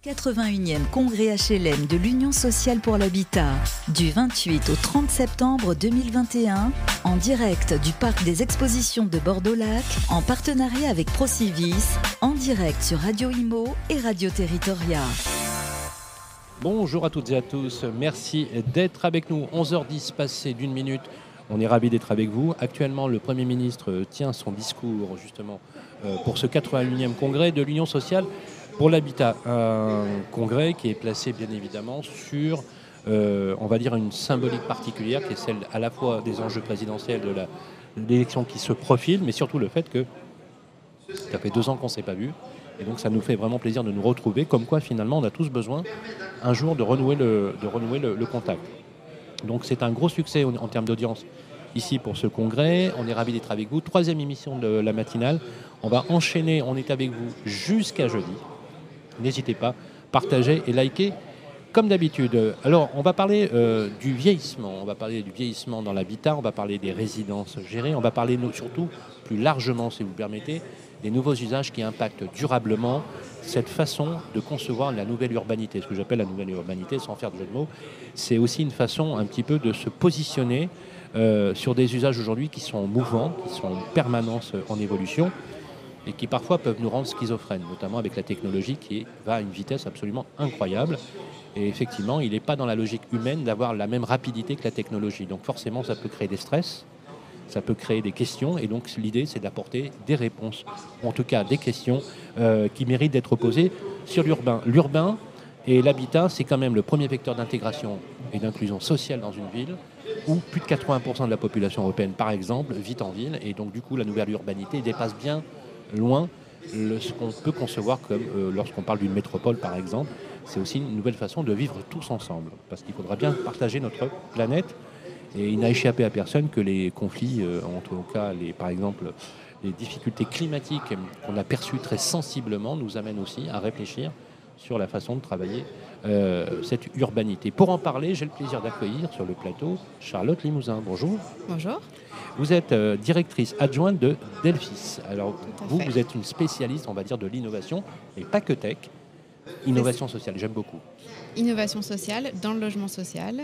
81e congrès HLM de l'Union sociale pour l'habitat, du 28 au 30 septembre 2021, en direct du parc des expositions de Bordeaux-Lac, en partenariat avec Procivis, en direct sur Radio Imo et Radio Territoria. Bonjour à toutes et à tous, merci d'être avec nous. 11h10 passé d'une minute, on est ravis d'être avec vous. Actuellement, le Premier ministre tient son discours justement pour ce 81e congrès de l'Union sociale pour l'habitat. Un congrès qui est placé bien évidemment sur, on va dire, une symbolique particulière qui est celle à la fois des enjeux présidentiels de l'élection qui se profile, mais surtout le fait que ça fait 2 ans qu'on ne s'est pas vu. Et donc ça nous fait vraiment plaisir de nous retrouver, comme quoi finalement on a tous besoin un jour de renouer le contact. Donc c'est un gros succès en termes d'audience ici pour ce congrès. On est ravis d'être avec vous. 3e émission de la matinale. On va enchaîner, on est avec vous jusqu'à jeudi. N'hésitez pas, partagez et likez comme d'habitude. Alors on va parler du vieillissement. On va parler du vieillissement dans l'habitat, on va parler des résidences gérées, on va parler surtout plus largement, si vous le permettez, des nouveaux usages qui impactent durablement cette façon de concevoir la nouvelle urbanité. Ce que j'appelle la nouvelle urbanité, sans faire de jeu de mots, c'est aussi une façon un petit peu de se positionner sur des usages aujourd'hui qui sont mouvants, qui sont en permanence en évolution et qui parfois peuvent nous rendre schizophrènes, notamment avec la technologie qui va à une vitesse absolument incroyable. Et effectivement, il n'est pas dans la logique humaine d'avoir la même rapidité que la technologie. Donc forcément, ça peut créer des stress, ça peut créer des questions, et donc l'idée c'est d'apporter des réponses, ou en tout cas des questions qui méritent d'être posées sur l'urbain. L'urbain et l'habitat, c'est quand même le premier vecteur d'intégration et d'inclusion sociale dans une ville, où plus de 80% de la population européenne, par exemple, vit en ville, et donc du coup la nouvelle urbanité dépasse bien loin ce qu'on peut concevoir comme lorsqu'on parle d'une métropole, par exemple. C'est aussi une nouvelle façon de vivre tous ensemble, parce qu'il faudra bien partager notre planète. Et il n'a échappé à personne que les conflits, en tout cas, par exemple, les difficultés climatiques qu'on a perçues très sensiblement, nous amènent aussi à réfléchir sur la façon de travailler cette urbanité. Pour en parler, j'ai le plaisir d'accueillir sur le plateau Charlotte Limousin. Bonjour. Bonjour. Vous êtes directrice adjointe de Delphis. Alors, vous êtes une spécialiste, on va dire, de l'innovation, et pas que tech. Innovation sociale, j'aime beaucoup. Innovation sociale dans le logement social.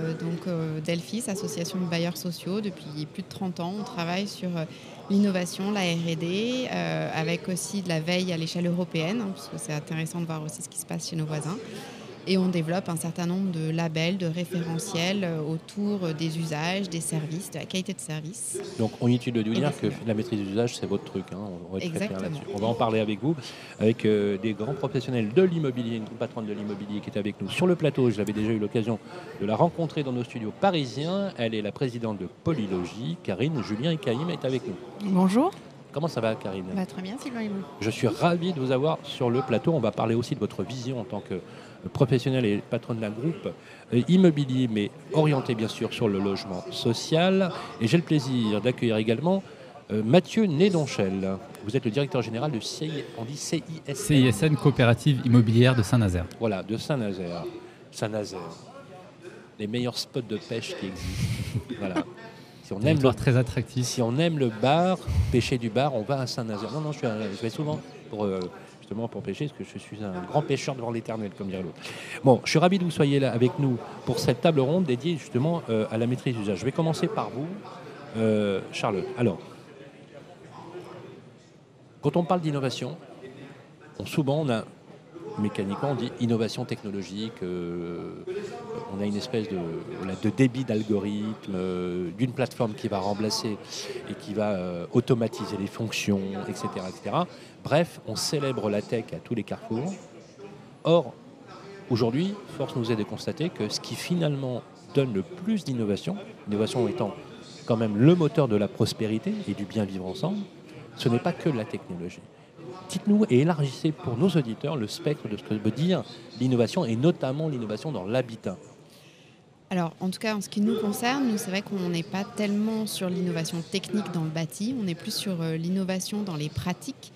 Delphis, association de bailleurs sociaux, depuis plus de 30 ans, on travaille sur l'innovation, la R&D, avec aussi de la veille à l'échelle européenne, parce que c'est intéressant de voir aussi ce qui se passe chez nos voisins. Et on développe un certain nombre de labels, de référentiels autour des usages, des services, de la qualité de service. Donc on est utile de dire que la maîtrise des usages, c'est votre truc. On va être très clair là-dessus. On va en parler avec vous, avec des grands professionnels de l'immobilier, une patronne de l'immobilier qui est avec nous sur le plateau. J'avais déjà eu l'occasion de la rencontrer dans nos studios parisiens. Elle est la présidente de Polylogie. Karine Julien et Caïm est avec nous. Bonjour. Comment ça va, Karine ? Très bien, Sylvain et vous ? Je suis ravi de vous avoir sur le plateau. On va parler aussi de votre vision en tant que professionnel et patronne d'un groupe immobilier, mais orienté bien sûr sur le logement social. Et j'ai le plaisir d'accueillir également Mathieu Nédonchel. Vous êtes le directeur général de CISN, Coopérative Immobilière de Saint-Nazaire. Voilà, de Saint-Nazaire. Saint-Nazaire, les meilleurs spots de pêche qui existent. Voilà. Si on aime très attractif. Si on aime le bar, pêcher du bar, on va à Saint-Nazaire. Non, je vais souvent pour pêcher, parce que je suis un grand pêcheur devant l'éternel, comme dirait l'autre. Bon, je suis ravi de vous soyez là avec nous pour cette table ronde dédiée justement à la maîtrise d'usage. Je vais commencer par vous, Charlotte. Alors, quand on parle d'innovation, souvent mécaniquement, on dit innovation technologique, on a une espèce de débit d'algorithme, d'une plateforme qui va remplacer et qui va automatiser les fonctions, etc., etc. Bref, on célèbre la tech à tous les carrefours. Or, aujourd'hui, force nous est de constater que ce qui finalement donne le plus d'innovation, l'innovation étant quand même le moteur de la prospérité et du bien vivre ensemble, ce n'est pas que la technologie. Dites-nous et élargissez pour nos auditeurs le spectre de ce que veut dire l'innovation, et notamment l'innovation dans l'habitat. Alors, en tout cas, en ce qui nous concerne, nous, c'est vrai qu'on n'est pas tellement sur l'innovation technique dans le bâti, on est plus sur l'innovation dans les pratiques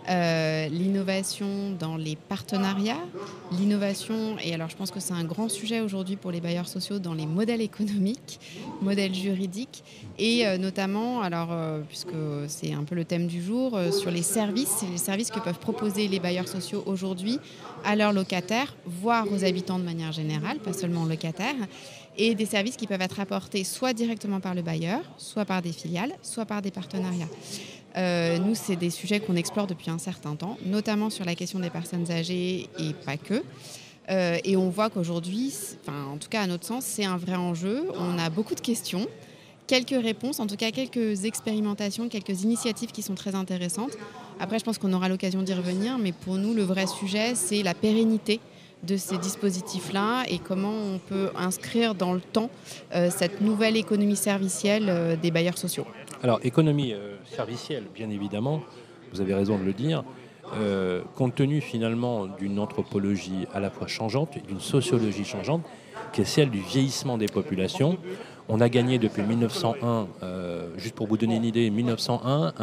l'innovation dans les partenariats, l'innovation, et alors je pense que c'est un grand sujet aujourd'hui pour les bailleurs sociaux, dans les modèles économiques, modèles juridiques, et notamment, puisque c'est un peu le thème du jour, sur les services que peuvent proposer les bailleurs sociaux aujourd'hui à leurs locataires, voire aux habitants de manière générale, pas seulement aux locataires, et des services qui peuvent être apportés soit directement par le bailleur, soit par des filiales, soit par des partenariats. Nous, c'est des sujets qu'on explore depuis un certain temps, notamment sur la question des personnes âgées et pas que. Et on voit qu'aujourd'hui, en tout cas à notre sens, c'est un vrai enjeu. On a beaucoup de questions, quelques réponses, en tout cas quelques expérimentations, quelques initiatives qui sont très intéressantes. Après, je pense qu'on aura l'occasion d'y revenir, mais pour nous, le vrai sujet, c'est la pérennité de ces dispositifs-là et comment on peut inscrire dans le temps cette nouvelle économie servicielle des bailleurs sociaux. Alors, économie servicielle, bien évidemment, vous avez raison de le dire, compte tenu finalement d'une anthropologie à la fois changeante, d'une sociologie changeante, qui est celle du vieillissement des populations. On a gagné depuis 1901, juste pour vous donner une idée, 1901,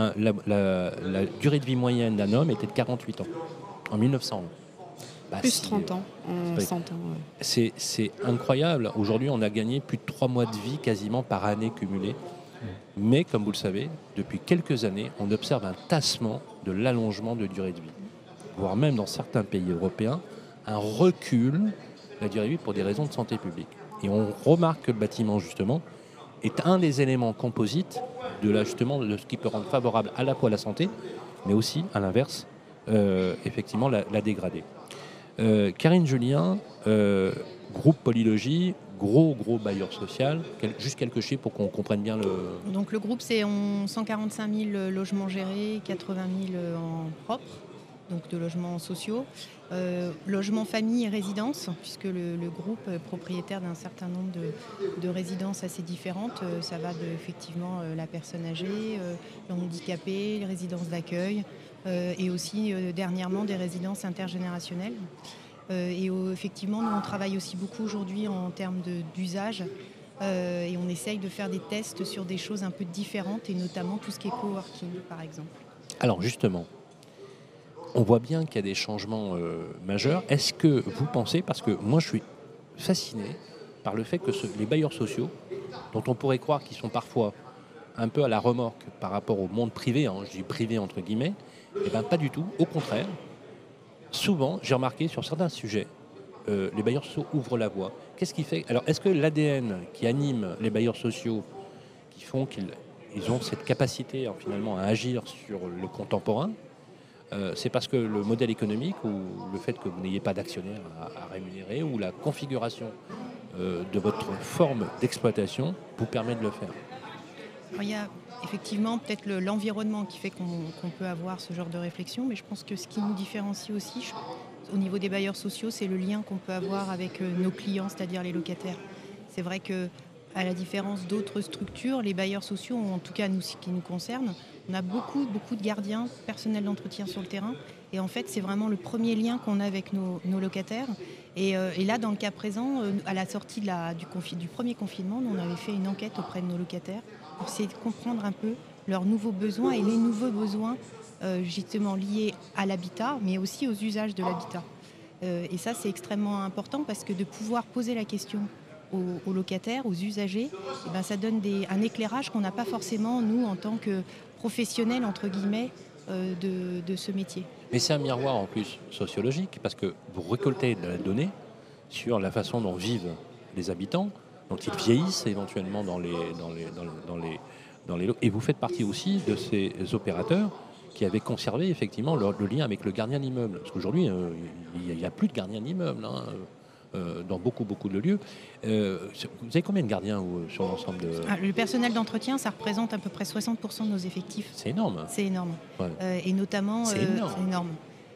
la durée de vie moyenne d'un homme était de 48 ans, en 1901. Plus 30 ans en 100 ans. Ouais. C'est incroyable. Aujourd'hui, on a gagné plus de 3 mois de vie quasiment par année cumulée. Mais comme vous le savez, depuis quelques années, on observe un tassement de l'allongement de durée de vie. Voire même dans certains pays européens, un recul de la durée de vie pour des raisons de santé publique. Et on remarque que le bâtiment, justement, est un des éléments composites de ce qui peut rendre favorable à la fois la santé, mais aussi, à l'inverse, effectivement, la dégrader. Karine Julien, groupe Polylogie, gros bailleur social, juste quelques chiffres pour qu'on comprenne bien le... Donc le groupe, c'est 145 000 logements gérés, 80 000 en propre, donc de logements sociaux. Logements famille et résidences, puisque le groupe est propriétaire d'un certain nombre de résidences assez différentes. Ça va de effectivement la personne âgée, le handicapé, les résidences d'accueil, et aussi dernièrement des résidences intergénérationnelles. Effectivement, nous on travaille aussi beaucoup aujourd'hui en termes d'usage et on essaye de faire des tests sur des choses un peu différentes et notamment tout ce qui est coworking par exemple. Alors justement, on voit bien qu'il y a des changements majeurs. Est-ce que vous pensez, parce que moi je suis fasciné par le fait que les bailleurs sociaux, dont on pourrait croire qu'ils sont parfois un peu à la remorque par rapport au monde privé, je dis privé entre guillemets, eh bien pas du tout, au contraire. Souvent, j'ai remarqué sur certains sujets, les bailleurs sociaux ouvrent la voie. Qu'est-ce qui fait ? Alors, est-ce que l'ADN qui anime les bailleurs sociaux, qui font qu'ils ont cette capacité finalement à agir sur le contemporain, c'est parce que le modèle économique ou le fait que vous n'ayez pas d'actionnaires à rémunérer ou la configuration de votre forme d'exploitation vous permet de le faire ? Alors, il y a effectivement peut-être l'environnement qui fait qu'on peut avoir ce genre de réflexion, mais je pense que ce qui nous différencie aussi au niveau des bailleurs sociaux, c'est le lien qu'on peut avoir avec nos clients, c'est-à-dire les locataires. C'est vrai qu'à la différence d'autres structures, les bailleurs sociaux, en tout cas nous, ce qui nous concerne, on a beaucoup de gardiens, personnel d'entretien sur le terrain, et en fait c'est vraiment le premier lien qu'on a avec nos locataires. Et là, dans le cas présent, à la sortie du premier confinement, on avait fait une enquête auprès de nos locataires pour essayer de comprendre un peu leurs nouveaux besoins et les nouveaux besoins justement liés à l'habitat, mais aussi aux usages de l'habitat. Et ça, c'est extrêmement important parce que de pouvoir poser la question aux locataires, aux usagers, ça donne un éclairage qu'on n'a pas forcément, nous, en tant que professionnels, entre guillemets, de ce métier. Mais c'est un miroir en plus sociologique parce que vous récoltez de la donnée sur la façon dont vivent les habitants, dont ils vieillissent éventuellement dans les et vous faites partie aussi de ces opérateurs qui avaient conservé effectivement le lien avec le gardien d'immeuble. Parce qu'aujourd'hui, il n'y a plus de gardien d'immeuble dans beaucoup de lieux. Vous avez combien de gardiens sur l'ensemble de... Le personnel d'entretien, ça représente à peu près 60% de nos effectifs. C'est énorme. C'est énorme. Ouais. Et notamment... C'est énorme.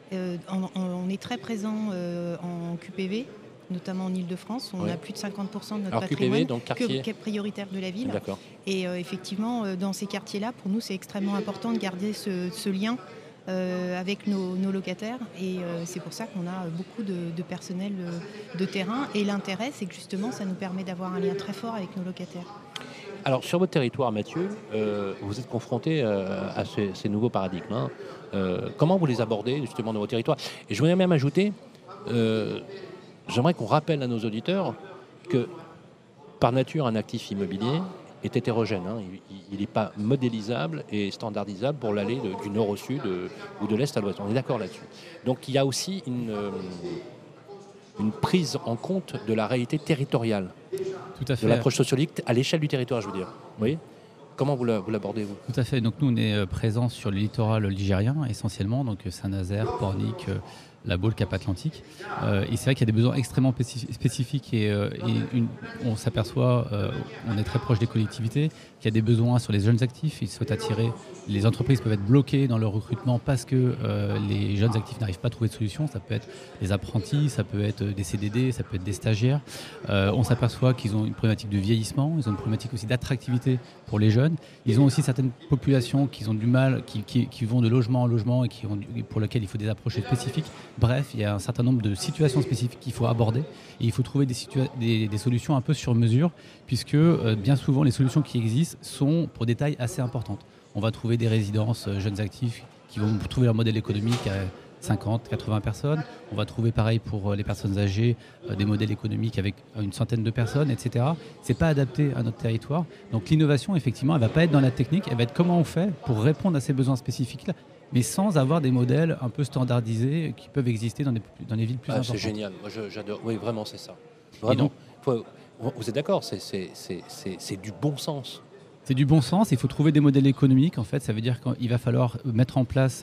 On est très présent en QPV, notamment en Ile-de-France. On a plus de 50% de notre patrimoine QPV, donc quartier... qui est prioritaire de la ville. D'accord. Et effectivement, dans ces quartiers-là, pour nous, c'est extrêmement important de garder ce lien avec nos locataires. Et c'est pour ça qu'on a beaucoup de personnel de terrain. Et l'intérêt, c'est que justement, ça nous permet d'avoir un lien très fort avec nos locataires. Alors, sur votre territoire, Mathieu, vous êtes confronté à ces nouveaux paradigmes. Hein. Comment vous les abordez, justement, dans vos territoires? Et je voudrais même ajouter, j'aimerais qu'on rappelle à nos auditeurs que, par nature, un actif immobilier est hétérogène. Hein. Il n'est pas modélisable et standardisable pour l'aller du nord au sud ou de l'est à l'ouest. On est d'accord là-dessus. Donc, il y a aussi une prise en compte de la réalité territoriale. Tout à fait. De l'approche sociologique à l'échelle du territoire, je veux dire. Vous voyez ? Comment vous l'abordez, vous ? Tout à fait. Donc nous, on est présents sur le littoral ligérien, essentiellement, donc Saint-Nazaire, Pornic, la Baule, Cap-Atlantique. Et c'est vrai qu'il y a des besoins extrêmement spécifiques et on s'aperçoit, on est très proche des collectivités, qu'il y a des besoins sur les jeunes actifs. Ils souhaitent attirer. Les entreprises peuvent être bloquées dans leur recrutement parce que les jeunes actifs n'arrivent pas à trouver de solution. Ça peut être des apprentis, ça peut être des CDD, ça peut être des stagiaires. On s'aperçoit qu'ils ont une problématique de vieillissement, ils ont une problématique aussi d'attractivité pour les jeunes. Ils ont aussi certaines populations qui ont du mal, qui vont de logement en logement et pour lesquelles il faut des approches spécifiques. Bref, il y a un certain nombre de situations spécifiques qu'il faut aborder et il faut trouver des solutions un peu sur mesure puisque bien souvent les solutions qui existent sont pour des tailles assez importantes. On va trouver des résidences jeunes actifs qui vont trouver leur modèle économique à 50, 80 personnes. On va trouver pareil pour les personnes âgées, des modèles économiques avec une centaine de personnes, etc. C'est pas adapté à notre territoire. Donc l'innovation, effectivement, elle va pas être dans la technique, elle va être comment on fait pour répondre à ces besoins spécifiques-là, mais sans avoir des modèles un peu standardisés qui peuvent exister dans les villes plus importantes. C'est génial, moi j'adore. Oui, vraiment, c'est ça. Vraiment. Vous êtes d'accord, c'est du bon sens. C'est du bon sens, il faut trouver des modèles économiques. En fait, ça veut dire qu'il va falloir mettre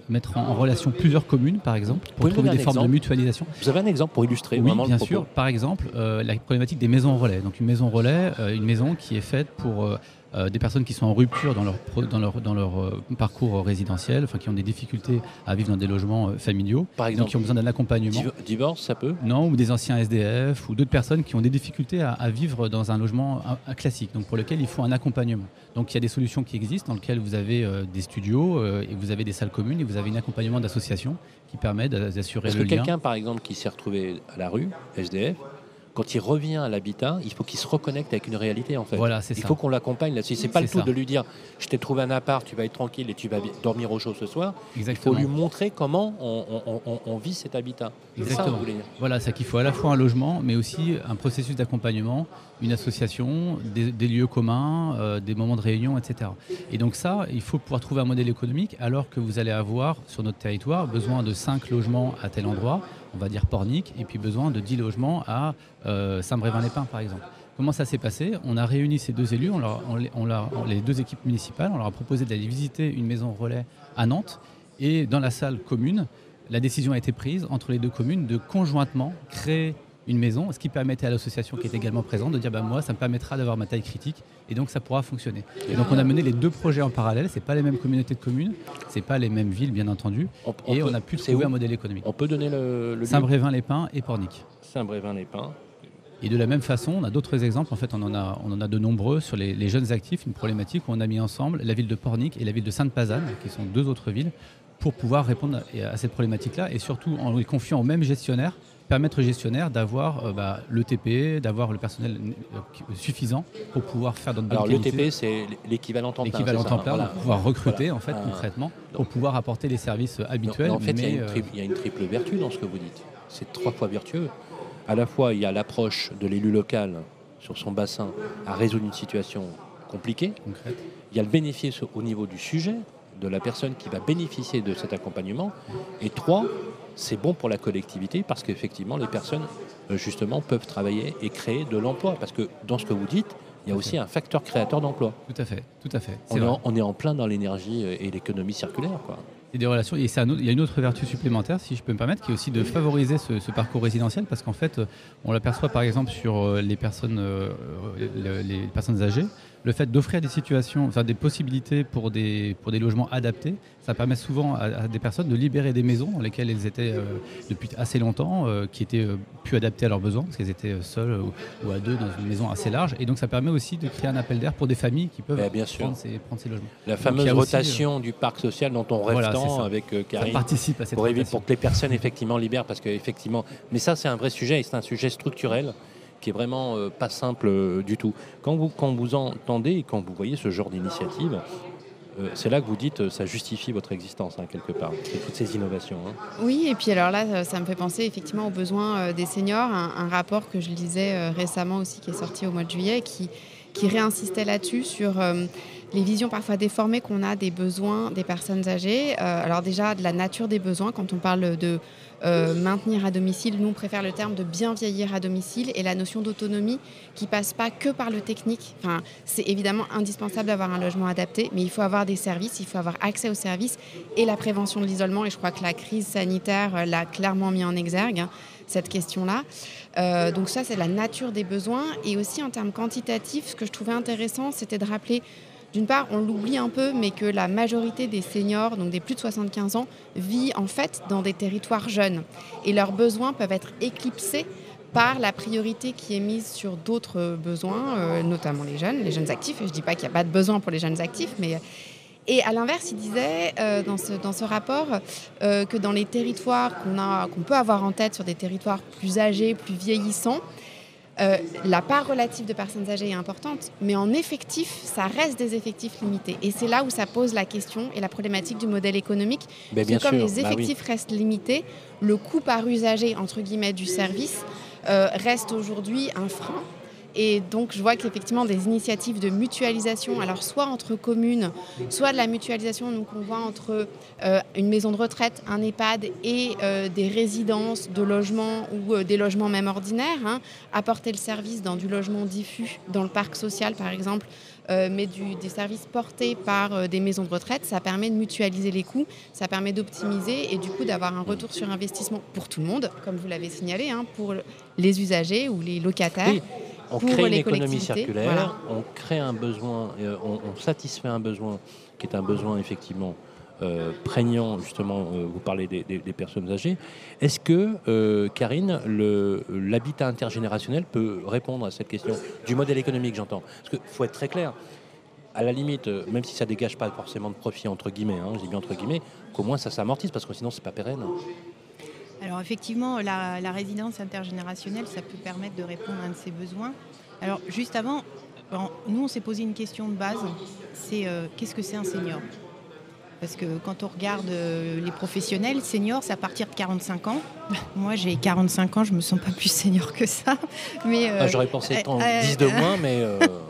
en relation plusieurs communes, par exemple, pour trouver des formes de mutualisation. Vous avez un exemple pour illustrer oui, vraiment le bien propos? sûr. Par exemple, la problématique des maisons relais. Donc une maison relais, une maison qui est faite pour des personnes qui sont en rupture dans leur parcours résidentiel, enfin qui ont des difficultés à vivre dans des logements familiaux, par exemple, donc qui ont besoin d'un accompagnement. Divorce, ça peut? Non, ou des anciens SDF, ou d'autres personnes qui ont des difficultés à vivre dans un logement classique, donc pour lequel il faut un accompagnement. Donc il y a des solutions qui existent dans lesquelles vous avez des studios et vous avez des salles communes et vous avez un accompagnement d'associations qui permet d'assurer le lien. Parce que quelqu'un, par exemple, qui s'est retrouvé à la rue, SDF, quand il revient à l'habitat, il faut qu'il se reconnecte avec une réalité, en fait. Voilà, c'est ça. Il faut qu'on l'accompagne là-dessus. C'est pas le tout de lui dire « je t'ai trouvé un appart, tu vas être tranquille et tu vas dormir au chaud ce soir ». Exactement. Il faut lui montrer comment on vit cet habitat. Exactement. Ça, vous voulez dire. Voilà, c'est qu'il faut à la fois un logement, mais aussi un processus d'accompagnement, une association, des lieux communs, des moments de réunion, etc. Et donc ça, il faut pouvoir trouver un modèle économique alors que vous allez avoir sur notre territoire besoin de 5 logements à tel endroit, on va dire Pornic, et puis besoin de 10 logements à Saint-Brévin-les-Pins, par exemple. Comment ça s'est passé? On a réuni ces deux élus, les deux équipes municipales, on leur a proposé d'aller visiter une maison relais à Nantes, et dans la salle commune, la décision a été prise entre les deux communes de conjointement créer une maison, ce qui permettait à l'association qui est également présente de dire moi ça me permettra d'avoir ma taille critique et donc ça pourra fonctionner. Et donc on a mené les deux projets en parallèle, c'est pas les mêmes communautés de communes, c'est pas les mêmes villes bien entendu, on a pu trouver un modèle économique. On peut donner le Saint-Brévin-les-Pins et Pornic. Saint-Brévin-les-Pins. Et de la même façon, on a d'autres exemples, en fait on en a de nombreux sur les jeunes actifs, une problématique où on a mis ensemble la ville de Pornic et la ville de Sainte-Pazanne, qui sont deux autres villes, pour pouvoir répondre à cette problématique-là et surtout en les confiant au même gestionnaire, permettre au gestionnaire d'avoir le TP, d'avoir le personnel suffisant pour pouvoir faire d'autres bonnes qualités. Alors le TP, c'est l'équivalent temps plein. L'équivalent temps plein, voilà. pour pouvoir recruter en fait concrètement, pour pouvoir apporter les services habituels. En fait, il y a une triple vertu dans ce que vous dites. C'est 3 fois vertueux. À la fois, il y a l'approche de l'élu local sur son bassin à résoudre une situation compliquée. Concrète. Il y a le bénéfice au niveau du sujet, de la personne qui va bénéficier de cet accompagnement. Et 3, c'est bon pour la collectivité parce qu'effectivement, les personnes, justement, peuvent travailler et créer de l'emploi. Parce que dans ce que vous dites, il y a aussi un facteur créateur d'emploi. Tout à fait. On est en plein dans l'énergie et l'économie circulaire, quoi. Et des relations. Et il y a une autre vertu supplémentaire, si je peux me permettre, qui est aussi de favoriser ce parcours résidentiel, parce qu'en fait, on l'aperçoit par exemple sur les personnes âgées. Le fait d'offrir des situations, enfin des possibilités pour des logements adaptés, ça permet souvent à des personnes de libérer des maisons dans lesquelles elles étaient depuis assez longtemps, qui étaient plus adaptées à leurs besoins, parce qu'elles étaient seules ou à deux dans une maison assez large. Et donc ça permet aussi de créer un appel d'air pour des familles qui peuvent prendre ces logements. La fameuse rotation du parc social dont on rêve tant avec Karine, ça participe à cette rotation. Pour que les personnes effectivement libèrent, parce que effectivement, mais ça c'est un vrai sujet et c'est un sujet structurel qui est vraiment pas simple du tout. Quand vous entendez et quand vous voyez ce genre d'initiative, c'est là que vous dites ça justifie votre existence, quelque part, toutes ces innovations. Oui, et puis alors là, ça me fait penser effectivement aux besoins des seniors. Un rapport que je lisais récemment aussi, qui est sorti au mois de juillet, qui réinsistait là-dessus, sur les visions parfois déformées qu'on a des besoins des personnes âgées. Alors déjà, de la nature des besoins, quand on parle de maintenir à domicile, nous on préfère le terme de bien vieillir à domicile, et la notion d'autonomie qui passe pas que par le technique. Enfin, c'est évidemment indispensable d'avoir un logement adapté, mais il faut avoir des services, il faut avoir accès aux services et la prévention de l'isolement, et je crois que la crise sanitaire l'a clairement mis en exergue, cette question-là. Donc ça, c'est la nature des besoins. Et aussi en termes quantitatifs, ce que je trouvais intéressant, c'était de rappeler, d'une part, on l'oublie un peu, mais que la majorité des seniors, donc des plus de 75 ans, vit en fait dans des territoires jeunes. Et leurs besoins peuvent être éclipsés par la priorité qui est mise sur d'autres besoins, notamment les jeunes actifs. Je ne dis pas qu'il n'y a pas de besoin pour les jeunes actifs, mais... Et à l'inverse, il disait dans ce rapport que dans les territoires qu'on peut avoir en tête, sur des territoires plus âgés, plus vieillissants, la part relative de personnes âgées est importante, mais en effectif, ça reste des effectifs limités. Et c'est là où ça pose la question et la problématique du modèle économique. Comme les effectifs restent limités, le coût par usager, entre guillemets, du service reste aujourd'hui un frein. Et donc, je vois qu'effectivement, des initiatives de mutualisation, alors soit entre communes, soit de la mutualisation donc on voit entre une maison de retraite, un EHPAD et des résidences de logements ou des logements même ordinaires, apporter le service dans du logement diffus, dans le parc social par exemple, mais des services portés par des maisons de retraite, ça permet de mutualiser les coûts, ça permet d'optimiser et du coup d'avoir un retour sur investissement pour tout le monde, comme vous l'avez signalé, pour les usagers ou les locataires. Oui. On crée une économie circulaire, on crée un besoin, on satisfait un besoin qui est un besoin effectivement prégnant, justement, vous parlez des personnes âgées. Est-ce que, Karine, l'habitat intergénérationnel peut répondre à cette question du modèle économique, j'entends? Parce qu'il faut être très clair, à la limite, même si ça ne dégage pas forcément de profit, entre guillemets, je dis bien entre guillemets, qu'au moins ça s'amortisse, parce que sinon c'est pas pérenne. Alors effectivement, la résidence intergénérationnelle, ça peut permettre de répondre à un de ces besoins. Alors juste avant, nous on s'est posé une question de base, c'est qu'est-ce que c'est un senior ? Parce que quand on regarde les professionnels, seniors, c'est à partir de 45 ans. Moi j'ai 45 ans, je me sens pas plus senior que ça. Mais, j'aurais pensé 10 de moins, mais...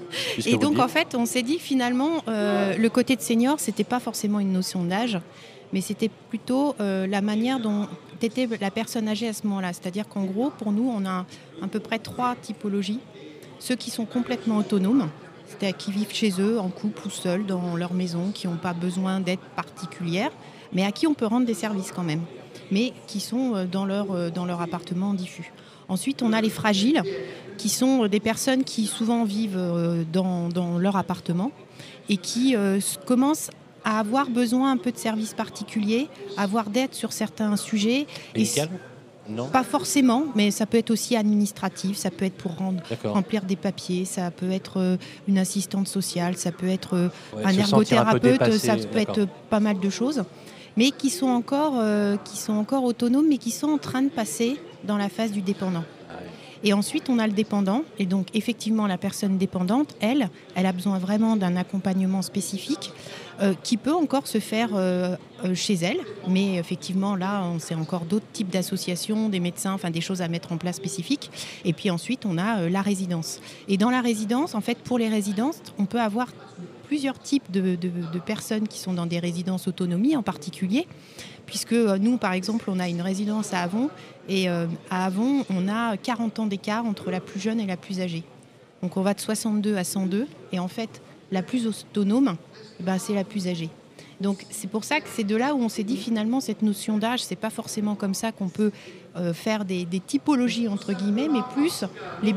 et donc en fait, on s'est dit finalement, le côté de senior, c'était pas forcément une notion d'âge, mais c'était plutôt la manière dont était la personne âgée à ce moment-là. C'est-à-dire qu'en gros, pour nous, on a à peu près 3 typologies. Ceux qui sont complètement autonomes, c'est-à-dire qui vivent chez eux, en couple ou seuls, dans leur maison, qui n'ont pas besoin d'aide particulière, mais à qui on peut rendre des services quand même, mais qui sont dans leur appartement diffus. Ensuite, on a les fragiles, qui sont des personnes qui souvent vivent dans leur appartement et qui commencent à avoir besoin un peu de services particuliers, à avoir d'aide sur certains sujets. Médical ? Non. Pas forcément, mais ça peut être aussi administratif, ça peut être pour remplir des papiers, ça peut être une assistante sociale, ça peut être un ergothérapeute, ça peut être pas mal de choses, mais qui sont encore autonomes, mais qui sont en train de passer dans la phase du dépendant. Et ensuite, on a le dépendant. Et donc, effectivement, la personne dépendante, elle a besoin vraiment d'un accompagnement spécifique qui peut encore se faire chez elle. Mais effectivement, là, c'est encore d'autres types d'associations, des médecins, enfin des choses à mettre en place spécifiques. Et puis ensuite, on a la résidence. Et dans la résidence, en fait, pour les résidences, on peut avoir plusieurs types de personnes qui sont dans des résidences autonomie en particulier. Puisque nous, par exemple, on a une résidence à Avon. Et à Avon, on a 40 ans d'écart entre la plus jeune et la plus âgée. Donc on va de 62 à 102. Et en fait, la plus autonome, c'est la plus âgée. Donc c'est pour ça que c'est de là où on s'est dit finalement cette notion d'âge, c'est pas forcément comme ça qu'on peut faire des typologies entre guillemets, mais plus les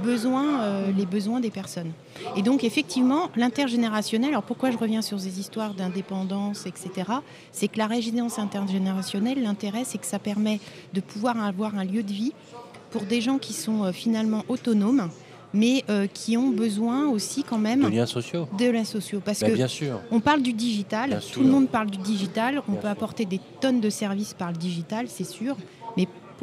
besoins des personnes. Et donc effectivement l'intergénérationnel, alors pourquoi je reviens sur ces histoires d'indépendance, etc., c'est que la résidence intergénérationnelle, l'intérêt c'est que ça permet de pouvoir avoir un lieu de vie pour des gens qui sont finalement autonomes, mais qui ont besoin aussi quand même... De liens sociaux. Parce que bien sûr. On parle du digital, tout le monde parle du digital, on peut apporter des tonnes de services par le digital, c'est sûr, mais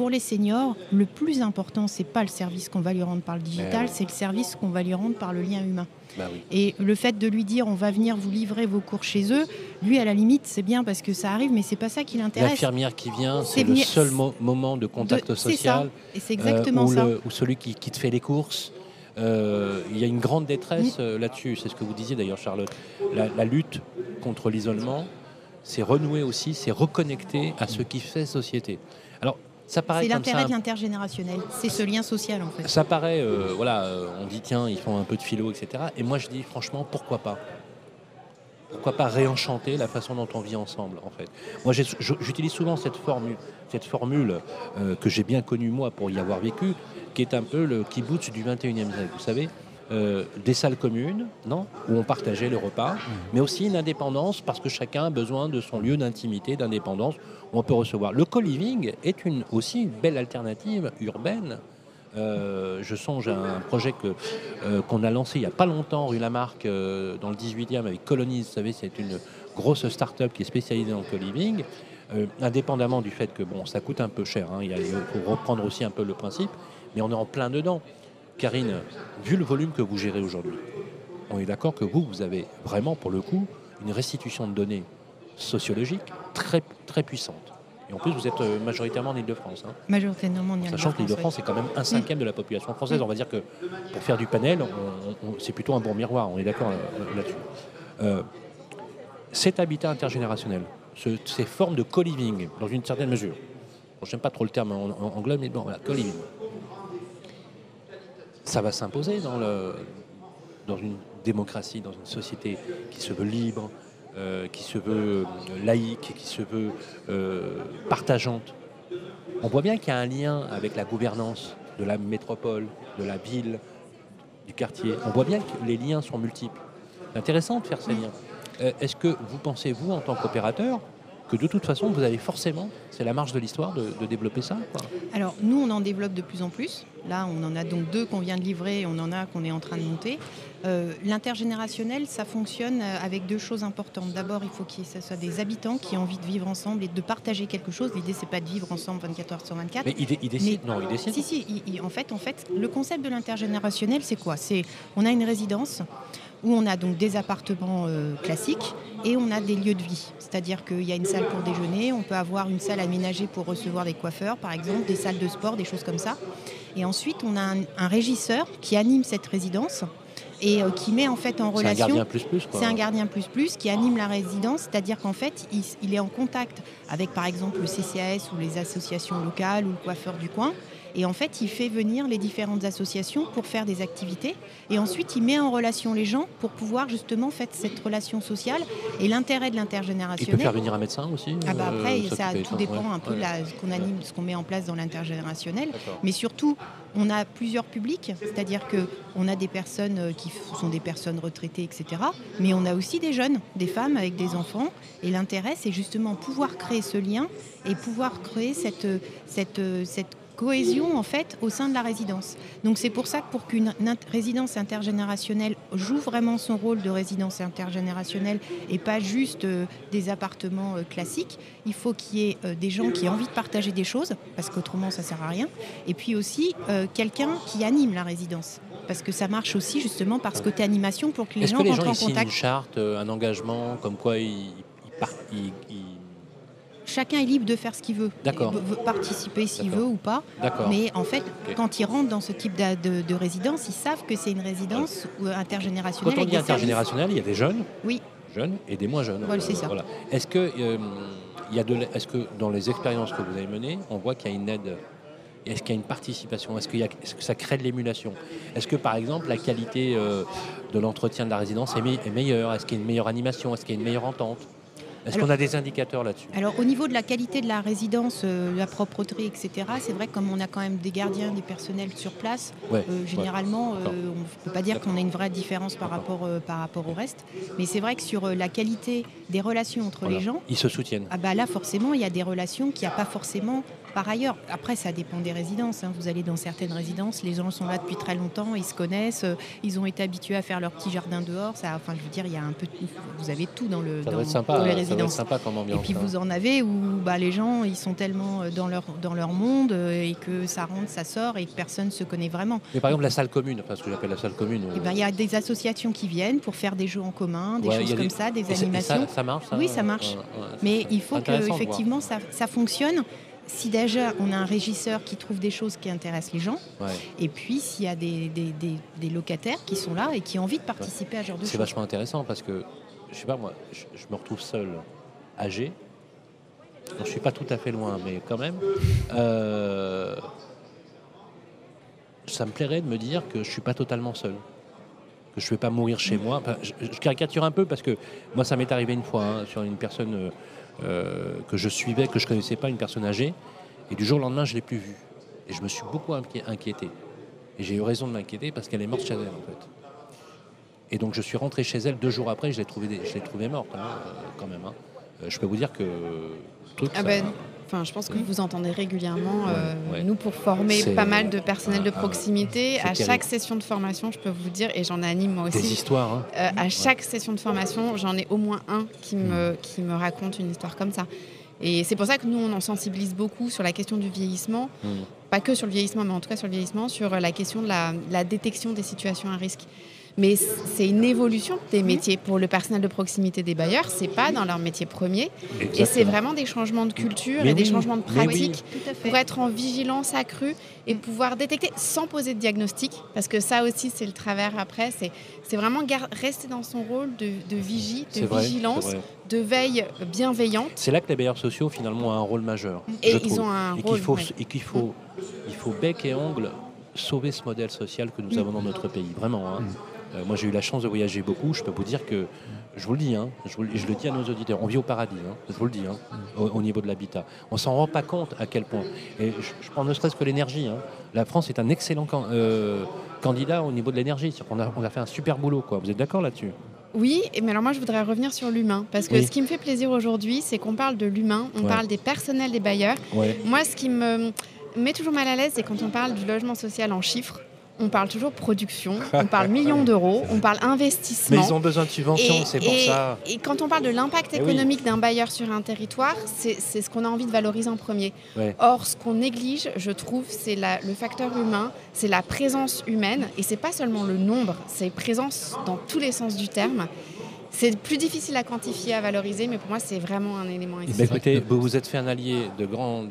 pour les seniors, le plus important, c'est pas le service qu'on va lui rendre par le digital, c'est le service qu'on va lui rendre par le lien humain. Bah oui. Et le fait de lui dire on va venir vous livrer vos cours chez eux, lui à la limite c'est bien parce que ça arrive, mais c'est pas ça qui l'intéresse. L'infirmière qui vient, c'est le seul moment de contact social. C'est ça, et c'est exactement ça. Ou celui qui te fait les courses. Il y a une grande détresse là-dessus, c'est ce que vous disiez d'ailleurs Charlotte. La lutte contre l'isolement, c'est renouer aussi, c'est reconnecter à ce qui fait société. Alors, ça paraît c'est comme l'intérêt ça, de l'intergénérationnel, c'est ce lien social en fait. Ça paraît, on dit tiens, ils font un peu de philo, etc. Et moi je dis franchement, pourquoi pas ? Pourquoi pas réenchanter la façon dont on vit ensemble, en fait. Moi, j'utilise souvent cette formule que j'ai bien connue, moi, pour y avoir vécu, qui est un peu le kibbutz du 21e siècle. Vous savez, des salles communes, non, où on partageait le repas, mais aussi une indépendance, parce que chacun a besoin de son lieu d'intimité, d'indépendance, où on peut recevoir. Le co-living est aussi une belle alternative urbaine. Je songe à un projet qu'on a lancé il n'y a pas longtemps rue Lamarck dans le 18e avec Colonies. Vous savez, c'est une grosse start-up qui est spécialisée dans le co-living, indépendamment du fait que ça coûte un peu cher, hein. Il faut reprendre aussi un peu le principe, mais on est en plein dedans. Karine, vu le volume que vous gérez aujourd'hui, on est d'accord que vous avez vraiment pour le coup une restitution de données sociologiques très, très puissante. Et en plus, vous êtes majoritairement en Ile-de-France. Hein. Majoritairement en Ile-de-France. Sachant que l'Ile-de-France est quand même 1/5 de la population française. On va dire que pour faire du panel, c'est plutôt un bon miroir. On est d'accord là-dessus. Cet habitat intergénérationnel, ces formes de co-living, dans une certaine mesure, je n'aime pas trop le terme en anglais, mais bon, voilà, co-living, ça va s'imposer dans une démocratie, dans une société qui se veut libre, qui se veut laïque, qui se veut partageante. On voit bien qu'il y a un lien avec la gouvernance de la métropole, de la ville, du quartier. On voit bien que les liens sont multiples. C'est intéressant de faire ces liens. Est-ce que vous pensez, vous, en tant qu'opérateur, que de toute façon, vous avez forcément, c'est la marche de l'histoire, de développer ça, quoi. Alors, nous, on en développe de plus en plus. Là, on en a donc 2 qu'on vient de livrer, on en a qu'on est en train de monter. L'intergénérationnel, ça fonctionne avec 2 choses importantes. D'abord, il faut que ce soit des habitants qui ont envie de vivre ensemble et de partager quelque chose. L'idée, c'est pas de vivre ensemble 24 heures sur 24. Mais ils décident. Non, ils décident. Si, en fait, le concept de l'intergénérationnel, c'est quoi ? On a une résidence où on a donc des appartements classiques et on a des lieux de vie. C'est-à-dire qu'il y a une salle pour déjeuner, on peut avoir une salle aménagée pour recevoir des coiffeurs, par exemple, des salles de sport, des choses comme ça. Et ensuite, on a un régisseur qui anime cette résidence et qui met en fait en relation... C'est un gardien plus, quoi. C'est un gardien plus qui anime la résidence, c'est-à-dire qu'en fait, il est en contact avec, par exemple, le CCAS ou les associations locales ou le coiffeur du coin. Et en fait, il fait venir les différentes associations pour faire des activités. Et ensuite, il met en relation les gens pour pouvoir justement faire cette relation sociale. Et l'intérêt de l'intergénérationnel... Il peut faire venir un médecin aussi après, ça tout dépend un peu de ce qu'on anime, ce qu'on met en place dans l'intergénérationnel. D'accord. Mais surtout, on a plusieurs publics. C'est-à-dire qu'on a des personnes qui sont des personnes retraitées, etc. Mais on a aussi des jeunes, des femmes avec des enfants. Et l'intérêt, c'est justement pouvoir créer ce lien et pouvoir créer cette cohésion en fait au sein de la résidence. Donc c'est pour ça que pour qu'une résidence intergénérationnelle joue vraiment son rôle de résidence intergénérationnelle et pas juste des appartements classiques, il faut qu'il y ait des gens qui aient envie de partager des choses, parce qu'autrement ça sert à rien, et puis aussi quelqu'un qui anime la résidence. Parce que ça marche aussi justement par ce côté animation pour que les gens rentrent en contact. Est-ce que les gens signent une charte, un engagement, comme quoi ils Chacun est libre de faire ce qu'il veut. D'accord. Il veut participer s'il D'accord. veut ou pas. D'accord. Mais en fait, Ok. quand ils rentrent dans ce type de résidence, ils savent que c'est une résidence intergénérationnelle. Quand on dit avec des services. intergénérationnel, il y a des jeunes et des moins jeunes. Voilà, c'est ça. Voilà. Est-ce que dans les expériences que vous avez menées, on voit qu'il y a une aide? Est-ce qu'il y a une participation? Est-ce que ça crée de l'émulation? Est-ce que, par exemple, la qualité de l'entretien de la résidence est meilleure? Est-ce qu'il y a une meilleure animation? Est-ce qu'il y a une meilleure entente? Est-ce qu'on a des indicateurs là-dessus? Alors au niveau de la qualité de la résidence, la propreté, etc., c'est vrai que comme on a quand même des gardiens, des personnels sur place, généralement, on ne peut pas dire qu'on a une vraie différence par rapport au reste. Mais c'est vrai que sur la qualité des relations entre les gens, ils se soutiennent. là forcément, il y a des relations qu'il n'y a pas forcément par ailleurs. Après, ça dépend des résidences. Vous allez dans certaines résidences, les gens sont là depuis très longtemps, ils se connaissent, ils ont été habitués à faire leur petit jardin dehors. Enfin, je veux dire, il y a un peu, vous avez tout dans les résidences. Ça doit être sympa comme ambiance. Et puis vous en avez où les gens, ils sont tellement dans leur monde et que ça rentre, ça sort et que personne ne se connaît vraiment. Mais par exemple, la salle commune, ce que j'appelle la salle commune. Il y a des associations qui viennent pour faire des jeux en commun, des choses comme ça, des animations. Ça marche, ça ? Oui, ça marche. Mais il faut qu'effectivement ça fonctionne. Si déjà on a un régisseur qui trouve des choses qui intéressent les gens, et puis s'il y a des locataires qui sont là et qui ont envie de participer à ce genre de choses. C'est vachement intéressant parce que, je sais pas moi, je me retrouve seul, âgé. Je suis pas tout à fait loin, mais quand même. Ça me plairait de me dire que je suis pas totalement seul. Que je ne vais pas mourir chez moi. Enfin, je caricature un peu parce que moi, ça m'est arrivé une fois sur une personne que je suivais, que je ne connaissais pas, une personne âgée. Et du jour au lendemain, je ne l'ai plus vue. Et je me suis beaucoup inquiété. Et j'ai eu raison de m'inquiéter parce qu'elle est morte chez elle, en fait. Et donc, je suis rentré chez elle 2 jours après. Je l'ai trouvée morte, quand même. Je peux vous dire que... je pense que vous entendez régulièrement, nous pour former pas mal de personnel de proximité, à chaque session de formation, je peux vous dire, et j'en anime moi aussi, des histoires. À chaque session de formation, j'en ai au moins un qui me raconte une histoire comme ça. Et c'est pour ça que nous, on en sensibilise beaucoup sur la question du vieillissement, pas que sur le vieillissement, mais en tout cas sur le vieillissement, sur la question de la détection des situations à risque. Mais c'est une évolution des métiers. Pour le personnel de proximité des bailleurs, c'est pas dans leur métier premier. Exactement. Et c'est vraiment des changements de culture des changements de pratique pour être en vigilance accrue et pouvoir détecter sans poser de diagnostic. Parce que ça aussi, c'est le travers après. C'est vraiment rester dans son rôle de vigie, de vigilance, de veille bienveillante. C'est là que les bailleurs sociaux, finalement, ont un rôle majeur. Et ils ont un rôle... Il faut bec et ongle sauver ce modèle social que nous avons dans notre pays. Vraiment, moi, j'ai eu la chance de voyager beaucoup. Je peux vous dire que, je vous le dis, je le dis à nos auditeurs, on vit au paradis, je vous le dis, au niveau de l'habitat. On ne s'en rend pas compte à quel point. Et je prends ne serait-ce que l'énergie. La France est un excellent candidat au niveau de l'énergie. On a fait un super boulot, quoi. Vous êtes d'accord là-dessus ? Oui, mais alors moi je voudrais revenir sur l'humain, parce que ce qui me fait plaisir aujourd'hui, c'est qu'on parle de l'humain, on parle des personnels des bailleurs. Moi, ce qui me met toujours mal à l'aise, c'est quand on parle du logement social en chiffres. On parle toujours production, on parle millions d'euros, on parle investissement. Mais ils ont besoin de subventions, c'est pour ça. Et quand on parle de l'impact économique d'un bailleur sur un territoire, c'est ce qu'on a envie de valoriser en premier. Or, ce qu'on néglige, je trouve, c'est le facteur humain, c'est la présence humaine. Et c'est pas seulement le nombre, c'est présence dans tous les sens du terme. C'est plus difficile à quantifier, à valoriser, mais pour moi, c'est vraiment un élément essentiel. Écoutez, vous vous êtes fait un allié de grande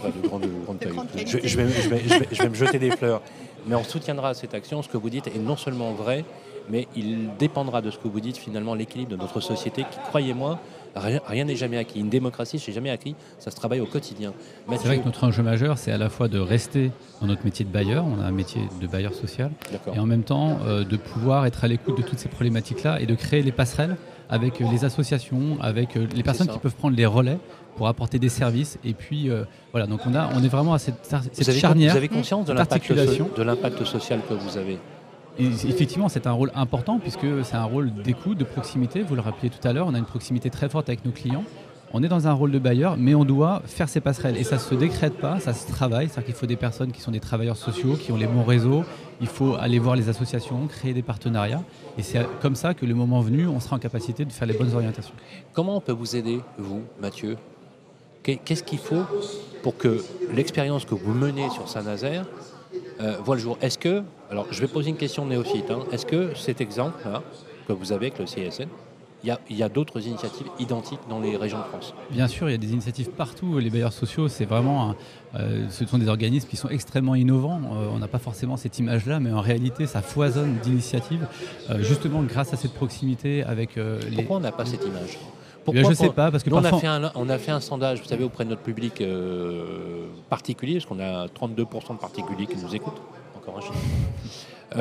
taille. Je vais me jeter des fleurs. Mais on soutiendra cette action. Ce que vous dites est non seulement vrai, mais il dépendra de ce que vous dites, finalement, l'équilibre de notre société qui, croyez-moi, rien n'est jamais acquis. Une démocratie, c'est jamais acquis. Ça se travaille au quotidien. C'est vrai que notre enjeu majeur, c'est à la fois de rester dans notre métier de bailleur, on a un métier de bailleur social, et en même temps de pouvoir être à l'écoute de toutes ces problématiques-là et de créer les passerelles avec les associations, avec les personnes qui peuvent prendre les relais pour apporter des services. Et puis, voilà, donc on est vraiment à cette charnière. Vous avez conscience de l'impact social que vous avez ? Et effectivement, c'est un rôle important puisque c'est un rôle d'écoute, de proximité. Vous le rappeliez tout à l'heure, on a une proximité très forte avec nos clients. On est dans un rôle de bailleur, mais on doit faire ces passerelles. Et ça ne se décrète pas, ça se travaille. C'est-à-dire qu'il faut des personnes qui sont des travailleurs sociaux, qui ont les bons réseaux. Il faut aller voir les associations, créer des partenariats. Et c'est comme ça que le moment venu, on sera en capacité de faire les bonnes orientations. Comment on peut vous aider, vous, Mathieu ? Qu'est-ce qu'il faut pour que l'expérience que vous menez sur Saint-Nazaire voit le jour ? Est-ce que, alors je vais poser une question néophyte, est-ce que cet exemple-là que vous avez avec le CSN, il y a d'autres initiatives identiques dans les régions de France ? Bien sûr, il y a des initiatives partout. Les bailleurs sociaux, c'est vraiment, ce sont des organismes qui sont extrêmement innovants. On n'a pas forcément cette image-là, mais en réalité, ça foisonne d'initiatives, justement grâce à cette proximité avec les... Pourquoi on n'a pas cette image ? Je ne sais pas, parce que parfois... on a fait un sondage, vous savez, auprès de notre public particulier, parce qu'on a 32% de particuliers qui nous écoutent, encore un chiffre.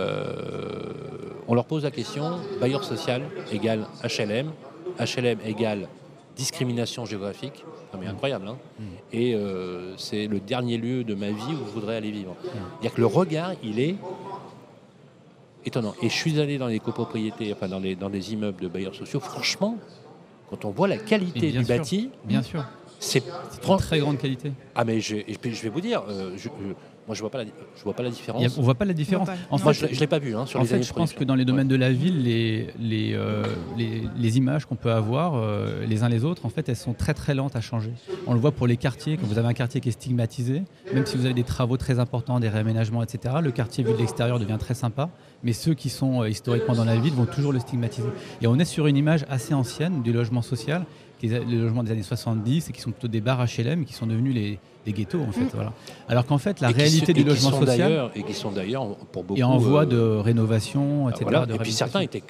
On leur pose la question, bailleur social égale HLM, HLM égale discrimination géographique, mais incroyable, et c'est le dernier lieu de ma vie où je voudrais aller vivre. C'est-à-dire que le regard, il est étonnant. Et je suis allé dans les copropriétés, enfin dans des immeubles de bailleurs sociaux, franchement, quand on voit la qualité du bâti, bien sûr. C'est une très grande qualité. Ah mais je vais vous dire, moi je vois pas la différence. On voit pas la différence. Moi je l'ai pas vu sur les années de production. Je pense que dans les domaines de la ville, les images qu'on peut avoir les uns les autres, en fait, elles sont très très lentes à changer. On le voit pour les quartiers. Quand vous avez un quartier qui est stigmatisé, même si vous avez des travaux très importants, des réaménagements, etc., le quartier vu de l'extérieur devient très sympa. Mais ceux qui sont historiquement dans la ville vont toujours le stigmatiser. Et on est sur une image assez ancienne du logement social, qui est le logement des années 70 et qui sont plutôt des bars HLM qui sont devenus des ghettos en fait. Voilà. Alors qu'en fait la réalité du logement social et qui sont d'ailleurs pour beaucoup et en voie de rénovation, etc. Voilà. Et puis certains étaient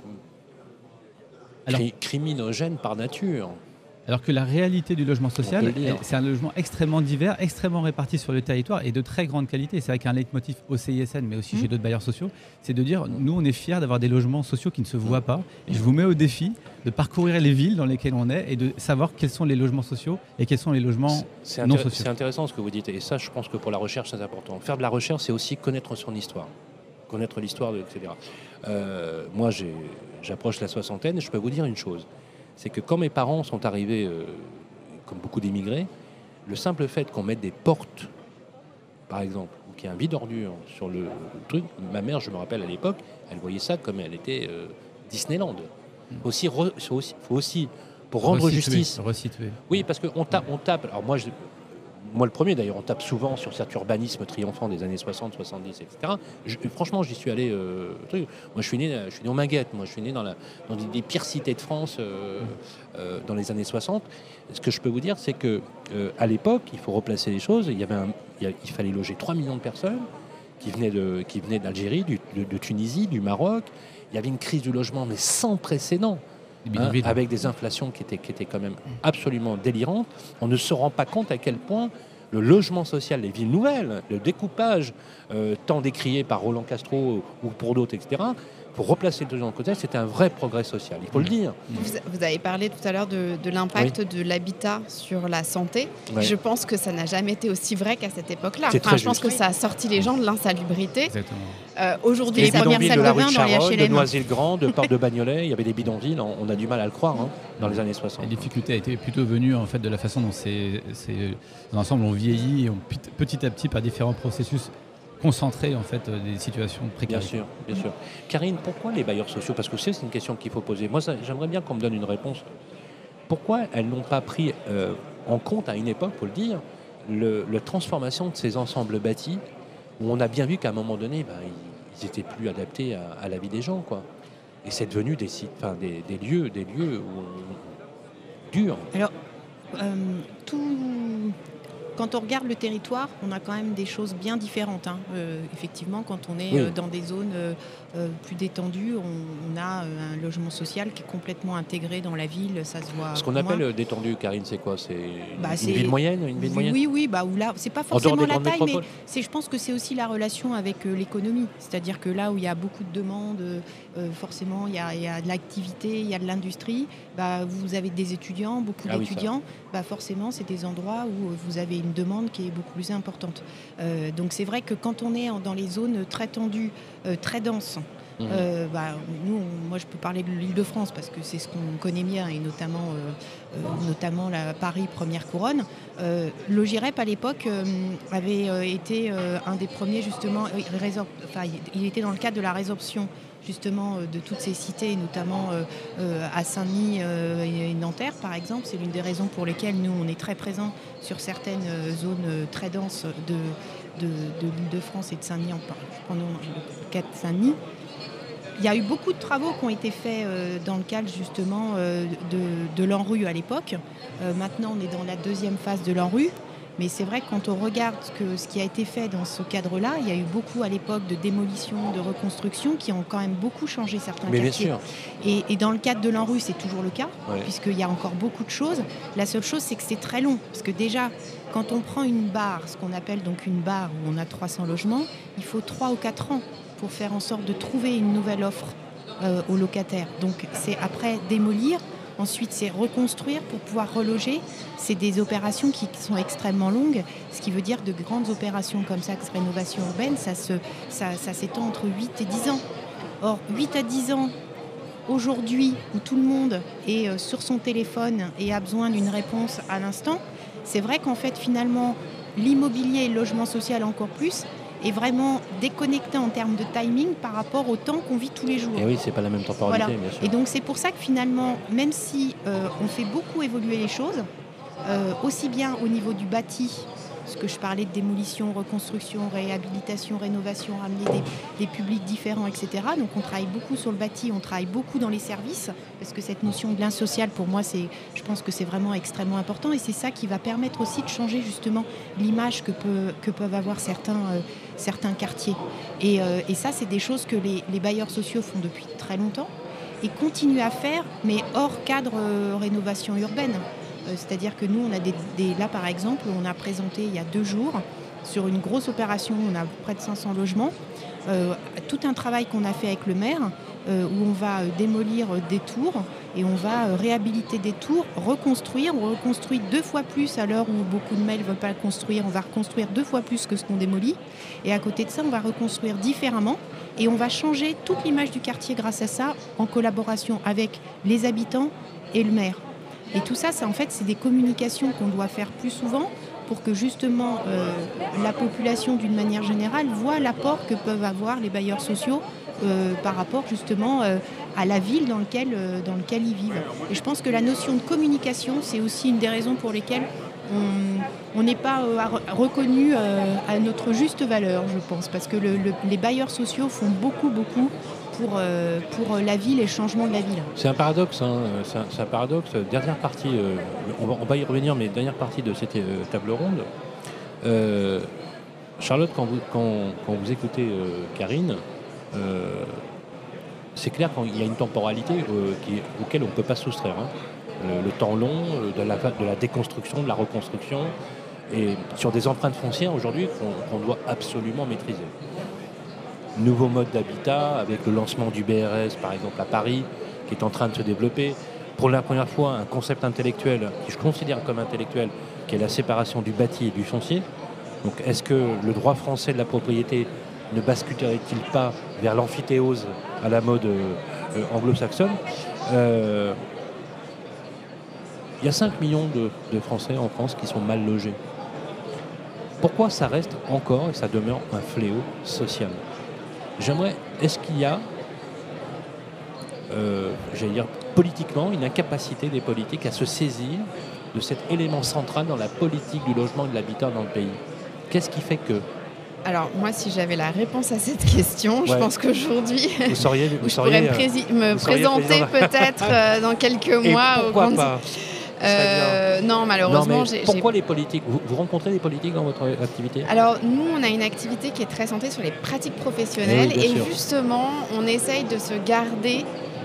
criminogènes par nature. Alors que la réalité du logement social, c'est un logement extrêmement divers, extrêmement réparti sur le territoire et de très grande qualité. C'est vrai qu'un leitmotiv au CISN, mais aussi chez d'autres bailleurs sociaux, c'est de dire nous, on est fiers d'avoir des logements sociaux qui ne se voient pas. Et je vous mets au défi de parcourir les villes dans lesquelles on est et de savoir quels sont les logements sociaux et quels sont les logements non sociaux. C'est intéressant ce que vous dites. Et ça, je pense que pour la recherche, c'est important. Faire de la recherche, c'est aussi connaître son histoire. Connaître l'histoire, etc. Moi, j'approche la soixantaine et je peux vous dire une chose. C'est que quand mes parents sont arrivés, comme beaucoup d'immigrés, le simple fait qu'on mette des portes, par exemple, ou qu'il y ait un vide ordure sur le truc, ma mère, je me rappelle à l'époque, elle voyait ça comme elle était Disneyland. Faut aussi, pour rendre justice... Resituer. Oui, parce qu'on tape... Alors moi le premier d'ailleurs, on tape souvent sur cet urbanisme triomphant des années 60, 70, etc. Franchement, j'y suis allé. Moi, je suis né au Minguette. Moi, je suis né dans des pires cités de France dans les années 60. Ce que je peux vous dire, c'est que à l'époque, il faut replacer les choses. Il fallait loger 3 millions de personnes qui venaient d'Algérie, de Tunisie, du Maroc. Il y avait une crise du logement, mais sans précédent. Avec des inflations qui étaient quand même absolument délirantes. On ne se rend pas compte à quel point le logement social, les villes nouvelles, le découpage tant décrié par Roland Castro ou pour d'autres, etc., pour replacer le logement social, c'était un vrai progrès social, il faut le dire. Vous avez parlé tout à l'heure de l'impact de l'habitat sur la santé. Ouais. Je pense que ça n'a jamais été aussi vrai qu'à cette époque-là. Je pense que ça a sorti les gens de l'insalubrité. Aujourd'hui, les premières bidonvilles salles de la rue de de bain dans les Charonne, de HLM. Noisy-le-Grand, de Porte de Bagnolet, il y avait des bidonvilles, on a du mal à le croire dans les années 60. La difficulté a été plutôt venue en fait de la façon dont ces ensembles ont vieilli et ont petit à petit par différents processus concentré en fait des situations de précarité. Bien sûr. Karine, pourquoi les bailleurs sociaux? Parce que c'est une question qu'il faut poser. Moi, j'aimerais bien qu'on me donne une réponse. Pourquoi elles n'ont pas pris en compte à une époque, faut le dire, la transformation de ces ensembles bâtis où on a bien vu qu'à un moment donné, ils n'étaient plus adaptés à la vie des gens, quoi. Et c'est devenu des sites, des lieux durs. Alors, quand on regarde le territoire, on a quand même des choses bien différentes. Effectivement, quand on est dans des zones plus détendues, on a un logement social qui est complètement intégré dans la ville, ça se voit. Ce qu'on appelle détendu, Karine, c'est quoi? C'est une ville moyenne, Oui, où là, c'est pas forcément la taille, mais je pense que c'est aussi la relation avec l'économie. C'est-à-dire que là où il y a beaucoup de demandes, forcément, il y a de l'activité, il y a de l'industrie. Vous avez des étudiants, beaucoup d'étudiants. Forcément, c'est des endroits où vous avez une demande qui est beaucoup plus importante. Donc c'est vrai que quand on est dans les zones très tendues, très denses, moi je peux parler de l'Île-de-France parce que c'est ce qu'on connaît bien et notamment la Paris première couronne. Logirep à l'époque avait été un des premiers justement, il était dans le cadre de la résorption justement de toutes ces cités, notamment à Saint-Denis et Nanterre par exemple. C'est l'une des raisons pour lesquelles nous on est très présents sur certaines zones très denses de l'Île-de-France et de Saint-Denis. Prenons le cas de Saint-Denis. Il y a eu beaucoup de travaux qui ont été faits dans le cadre justement de l'ANRU à l'époque. Maintenant on est dans la deuxième phase de l'ANRU. Mais c'est vrai que quand on regarde ce qui a été fait dans ce cadre-là, il y a eu beaucoup à l'époque de démolition, de reconstruction qui ont quand même beaucoup changé certains quartiers. Bien sûr. Et dans le cadre de l'ANRU, c'est toujours le cas, puisqu'il y a encore beaucoup de choses. La seule chose, c'est que c'est très long. Parce que déjà, quand on prend une barre, ce qu'on appelle donc une barre où on a 300 logements, il faut 3 ou 4 ans pour faire en sorte de trouver une nouvelle offre aux locataires. Donc c'est après démolir. Ensuite, c'est reconstruire pour pouvoir reloger. C'est des opérations qui sont extrêmement longues, ce qui veut dire de grandes opérations comme ça, rénovation urbaine, ça s'étend entre 8 et 10 ans. Or, 8 à 10 ans, aujourd'hui, où tout le monde est sur son téléphone et a besoin d'une réponse à l'instant, c'est vrai qu'en fait, finalement, l'immobilier et le logement social encore plus est vraiment déconnecté en termes de timing par rapport au temps qu'on vit tous les jours. Et oui, c'est pas la même temporalité, Voilà. bien sûr. Et donc c'est pour ça que finalement, même si on fait beaucoup évoluer les choses, aussi bien au niveau du bâti, ce que je parlais de démolition, reconstruction, réhabilitation, rénovation, ramener des publics différents, etc. Donc on travaille beaucoup sur le bâti, on travaille beaucoup dans les services, parce que cette notion de lien social, pour moi, je pense que c'est vraiment extrêmement important, et c'est ça qui va permettre aussi de changer justement l'image que peuvent avoir certains quartiers. Et ça, c'est des choses que les bailleurs sociaux font depuis très longtemps et continuent à faire, mais hors cadre rénovation urbaine. C'est-à-dire que nous, on a là, par exemple, on a présenté il y a 2 jours, sur une grosse opération, on a près de 500 logements, tout un travail qu'on a fait avec le maire, où on va démolir des tours et on va réhabiliter des tours, reconstruire. On reconstruit 2 fois plus à l'heure où beaucoup de maires ne veulent pas le construire. On va reconstruire 2 fois plus que ce qu'on démolit. Et à côté de ça, on va reconstruire différemment. Et on va changer toute l'image du quartier grâce à ça, en collaboration avec les habitants et le maire. Et tout ça, en fait, c'est des communications qu'on doit faire plus souvent pour que justement la population, d'une manière générale, voit l'apport que peuvent avoir les bailleurs sociaux par rapport justement à la ville dans laquelle ils vivent. Et je pense que la notion de communication, c'est aussi une des raisons pour lesquelles on n'est pas reconnu à notre juste valeur, je pense, parce que les bailleurs sociaux font beaucoup pour la ville et le changement de la ville. C'est un paradoxe, hein. C'est un paradoxe. Dernière partie, on va y revenir, mais dernière partie de cette table ronde. Charlotte, quand vous écoutez Karine, c'est clair qu'il y a une temporalité auquel on ne peut pas se soustraire. Hein. Le temps long, de la déconstruction, de la reconstruction, et sur des empreintes foncières aujourd'hui qu'on doit absolument maîtriser. Nouveau mode d'habitat avec le lancement du BRS par exemple à Paris qui est en train de se développer. Pour la première fois, un concept intellectuel que je considère comme intellectuel qui est la séparation du bâti et du foncier. Donc est-ce que le droit français de la propriété ne basculerait-il pas vers l'amphithéose à la mode anglo-saxonne? Il y a 5 millions de Français en France qui sont mal logés. Pourquoi ça reste encore et ça demeure un fléau social? Est-ce qu'il y a, politiquement, une incapacité des politiques à se saisir de cet élément central dans la politique du logement et de l'habitat dans le pays? Qu'est-ce qui fait que... Alors moi, si j'avais la réponse à cette question, je pense qu'aujourd'hui, je pourrais me présenter peut-être dans quelques mois. Et pourquoi pas? Non, malheureusement. Pourquoi les politiques? Vous rencontrez des politiques dans votre activité? Alors, nous, on a une activité qui est très centrée sur les pratiques professionnelles. Oui, et justement, on essaye de se garder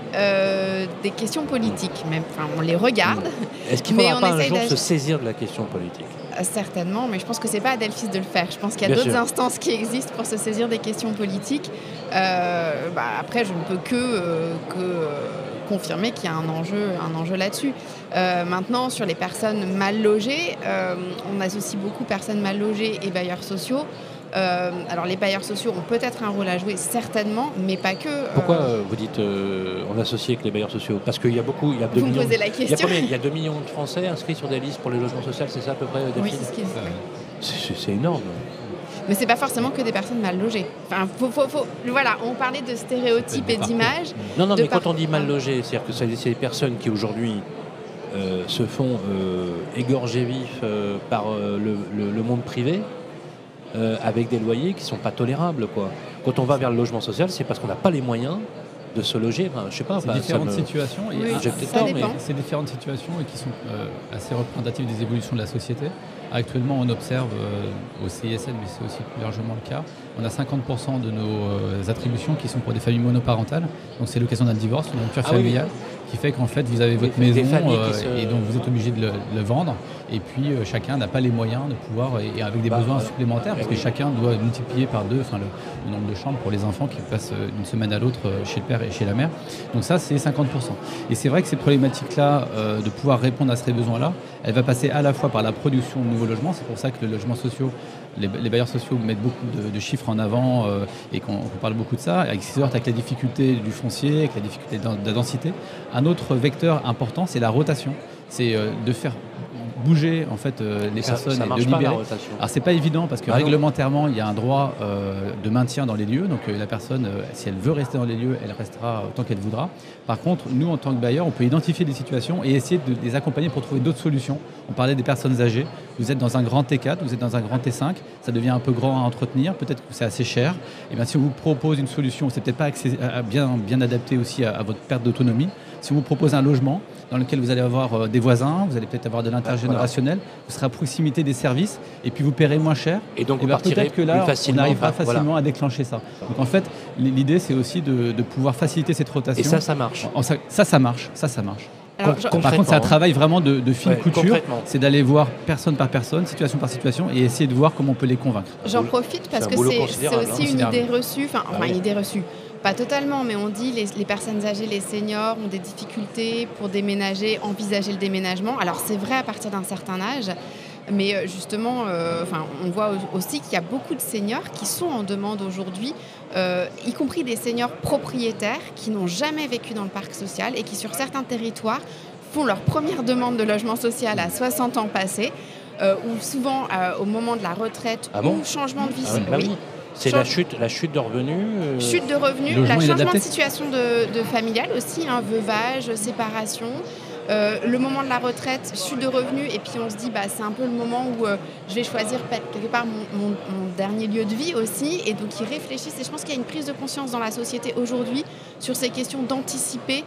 des questions politiques. On les regarde. Est-ce qu'il ne faudra pas un jour se saisir de la question politique? Certainement, mais je pense que ce n'est pas à Delphis de le faire. Je pense qu'il y a d'autres instances qui existent pour se saisir des questions politiques. Après, je ne peux que confirmer qu'il y a un enjeu là-dessus. Maintenant, sur les personnes mal logées, on associe beaucoup personnes mal logées et bailleurs sociaux. Alors les bailleurs sociaux ont peut-être un rôle à jouer, certainement, mais pas que. Pourquoi vous dites on associe avec les bailleurs sociaux? Parce qu'il y a beaucoup, il y a 2 millions. Vous me posez la question. Il y a 2 millions de Français inscrits sur des listes pour les logements sociaux, c'est ça à peu près? Oui, c'est ce qu'ils disent. C'est énorme. Mais c'est pas forcément que des personnes mal logées. Enfin, voilà, on parlait de stéréotypes et d'images. Non, mais quand on dit mal logées, c'est-à-dire que c'est des personnes qui aujourd'hui se font égorger vifs par le monde privé. Avec des loyers qui ne sont pas tolérables, quoi. Quand on va vers le logement social, c'est parce qu'on n'a pas les moyens de se loger. Enfin, je sais pas. C'est différentes situations. C'est différentes situations et qui sont assez représentatives des évolutions de la société. Actuellement, on observe au CISN, mais c'est aussi plus largement le cas, on a 50% de nos attributions qui sont pour des familles monoparentales. Donc c'est l'occasion d'un divorce, d'une rupture familiale, qui fait qu'en fait vous avez votre maison et donc vous êtes obligé de le vendre. Et puis chacun n'a pas les moyens de pouvoir, et avec des besoins supplémentaires, parce que chacun doit multiplier par 2 le nombre de chambres pour les enfants qui passent d'une semaine à l'autre chez le père et chez la mère. Donc ça, c'est 50%. Et c'est vrai que ces problématiques-là, de pouvoir répondre à ces besoins-là, elle va passer à la fois par la production de nouveaux logements. C'est pour ça que le logement social, les bailleurs sociaux mettent beaucoup de chiffres en avant et qu'on parle beaucoup de ça, avec la difficulté du foncier, avec la difficulté de la densité. Un autre vecteur important, c'est la rotation. C'est de faire bouger en fait les personnes ça et marche de pas, libérer. la rotation. Alors c'est pas évident parce que Ah non. réglementairement il y a un droit de maintien dans les lieux, donc la personne si elle veut rester dans les lieux, elle restera autant qu'elle voudra. Par contre, nous en tant que bailleurs, on peut identifier des situations et essayer de les accompagner pour trouver d'autres solutions. On parlait des personnes âgées. Vous êtes dans un grand T4, vous êtes dans un grand T5, ça devient un peu grand à entretenir, peut-être que c'est assez cher. Et bien si on vous propose une solution, c'est peut-être pas bien adapté aussi à votre perte d'autonomie. Si on vous propose un logement dans lequel vous allez avoir des voisins, vous allez peut-être avoir de l'intergénérationnel, vous serez à proximité des services et puis vous paierez moins cher. Et donc vous ben, partirez peut-être que là, plus facilement. on arrivera Enfin, facilement voilà. à déclencher ça. Donc en fait, l'idée c'est aussi de pouvoir faciliter cette rotation. Et ça marche. Ça marche. Alors, Par contre, c'est un travail vraiment de fine Ouais, couture. concrètement. C'est d'aller voir personne par personne, situation par situation, et essayer de voir comment on peut les convaincre. J'en profite parce C'est un que boulot c'est considérable, aussi une considérable. idée reçue, enfin oui. une idée reçue, pas totalement, mais on dit les personnes âgées, les seniors ont des difficultés pour déménager, envisager le déménagement. Alors c'est vrai à partir d'un certain âge, mais justement, on voit aussi qu'il y a beaucoup de seniors qui sont en demande aujourd'hui, y compris des seniors propriétaires qui n'ont jamais vécu dans le parc social et qui sur certains territoires font leur première demande de logement social à 60 ans passés, ou souvent au moment de la retraite ou changement de vie. Oui. C'est la chute de revenus. Chute de revenus, Logement changement inadapté. de situation de familiale aussi, veuvage, séparation. Le moment de la retraite, chute de revenus, et puis on se dit c'est un peu le moment où je vais choisir quelque part mon dernier lieu de vie aussi, et donc ils réfléchissent, et je pense qu'il y a une prise de conscience dans la société aujourd'hui sur ces questions d'anticiper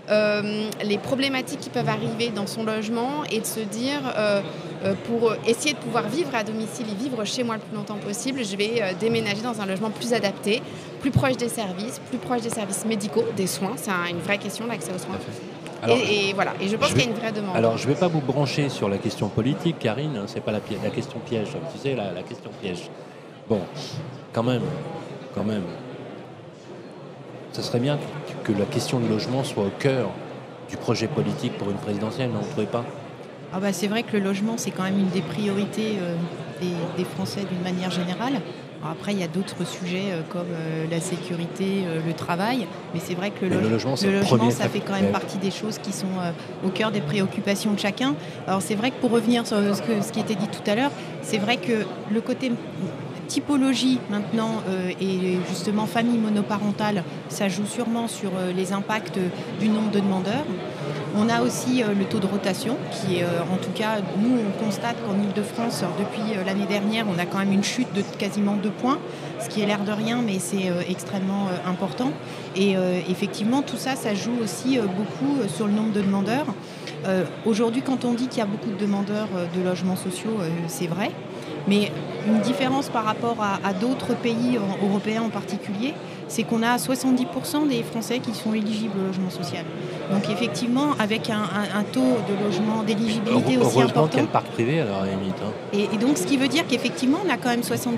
les problématiques qui peuvent arriver dans son logement et de se dire pour essayer de pouvoir vivre à domicile et vivre chez moi le plus longtemps possible, je vais déménager dans un logement plus adapté, plus proche des services médicaux, des soins. C'est une vraie question, l'accès aux soins. Alors, Et voilà, et je pense qu'il y a une vraie demande. Alors, je ne vais pas vous brancher sur la question politique, Karine, c'est pas la question piège, tu sais, la question piège. Bon, quand même, ça serait bien que la question du logement soit au cœur du projet politique pour une présidentielle, non, vous ne trouvez pas ? C'est vrai que le logement, c'est quand même une des priorités des Français d'une manière générale. Alors après, il y a d'autres sujets comme la sécurité, le travail, mais c'est vrai que le logement, ça fait quand même partie des choses qui sont au cœur des préoccupations de chacun. Alors c'est vrai que pour revenir sur ce qui était dit tout à l'heure, c'est vrai que le côté typologie maintenant et justement famille monoparentale, ça joue sûrement sur les impacts du nombre de demandeurs. On a aussi le taux de rotation qui est, en tout cas, nous on constate qu'en Ile-de-France, depuis l'année dernière, on a quand même une chute de quasiment 2 points, ce qui est l'air de rien, mais c'est extrêmement important. Et effectivement, tout ça, ça joue aussi beaucoup sur le nombre de demandeurs. Aujourd'hui, quand on dit qu'il y a beaucoup de demandeurs de logements sociaux, c'est vrai. Mais une différence par rapport à d'autres pays européens en particulier, c'est qu'on a 70% des Français qui sont éligibles au logement social. Donc effectivement, avec un taux de logement d'éligibilité aussi important. Heureusement qu'il y a le parc privé, alors à la limite. Et donc ce qui veut dire qu'effectivement, on a quand même 70%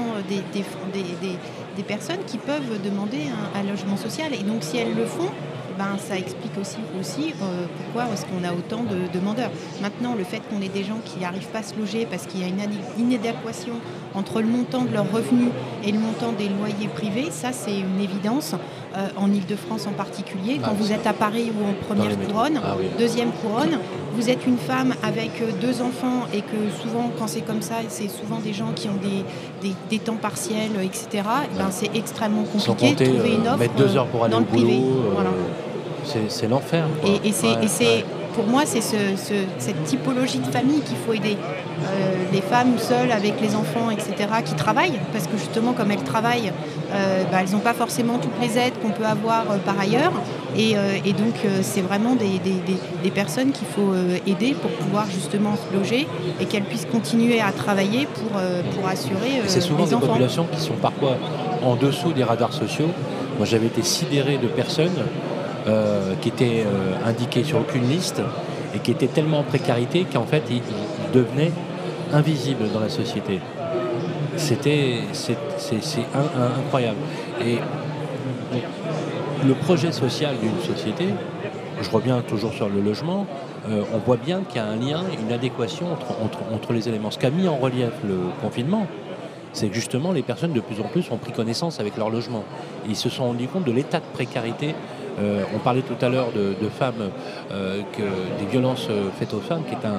des personnes qui peuvent demander un logement social. Et donc si elles le font, ça explique aussi pourquoi est-ce qu'on a autant de demandeurs. Maintenant, le fait qu'on ait des gens qui n'arrivent pas à se loger parce qu'il y a une inadéquation entre le montant de leurs revenus et le montant des loyers privés, ça c'est une évidence, en Ile-de-France en particulier. Quand vous êtes à Paris ou en première couronne, deuxième couronne, vous êtes une femme avec 2 enfants et que souvent, quand c'est comme ça, c'est souvent des gens qui ont des temps partiels, etc. C'est extrêmement compliqué de trouver une offre mettre 2 heures pour aller dans le privé. Voilà. C'est l'enfer. Pour moi, c'est cette typologie de famille qu'il faut aider. Les femmes seules avec les enfants, etc., qui travaillent, parce que justement, comme elles travaillent, elles n'ont pas forcément toutes les aides qu'on peut avoir par ailleurs. Et donc, c'est vraiment des personnes qu'il faut aider pour pouvoir justement se loger et qu'elles puissent continuer à travailler pour assurer c'est souvent les des enfants. populations qui sont parfois en dessous des radars sociaux. Moi, j'avais été sidéré de personnes qui étaient indiqués sur aucune liste et qui étaient tellement en précarité qu'en fait ils devenaient invisibles dans la société. C'est incroyable. Et le projet social d'une société, je reviens toujours sur le logement, on voit bien qu'il y a un lien, une adéquation entre les éléments. Ce qu'a mis en relief le confinement, c'est que justement les personnes de plus en plus ont pris connaissance avec leur logement. Et ils se sont rendus compte de l'état de précarité. On parlait tout à l'heure de femmes, des violences faites aux femmes, qui est